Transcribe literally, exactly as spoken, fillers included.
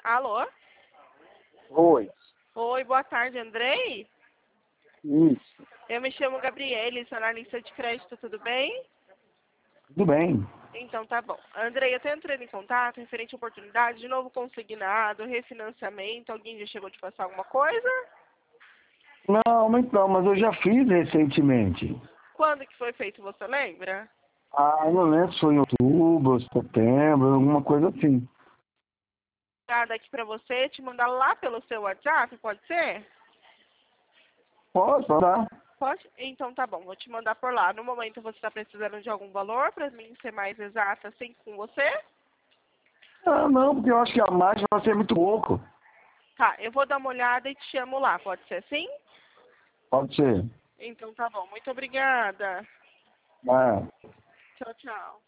Alô? Oi. Oi, boa tarde, Andrei? Isso. Eu me chamo Gabriele, sou analista de crédito, tudo bem? Tudo bem. Então tá bom. Andrei, eu tô entrando em contato referente à oportunidade de novo consignado, refinanciamento. Alguém já chegou a te passar alguma coisa? Não, então, mas eu já fiz recentemente. Quando que foi feito, você lembra? Ah, eu não lembro se foi em outubro, setembro, alguma coisa assim. Nada aqui pra você, te mandar lá pelo seu WhatsApp, pode ser? Pode, tá? Pode? Então tá bom, vou te mandar por lá. No momento você está precisando de algum valor, para mim ser mais exata assim com você? Ah, não, porque eu acho que a mais vai ser muito pouco. Tá, eu vou dar uma olhada e te chamo lá, pode ser assim? Pode ser. Então tá bom, muito obrigada. Ah. Tchau, tchau.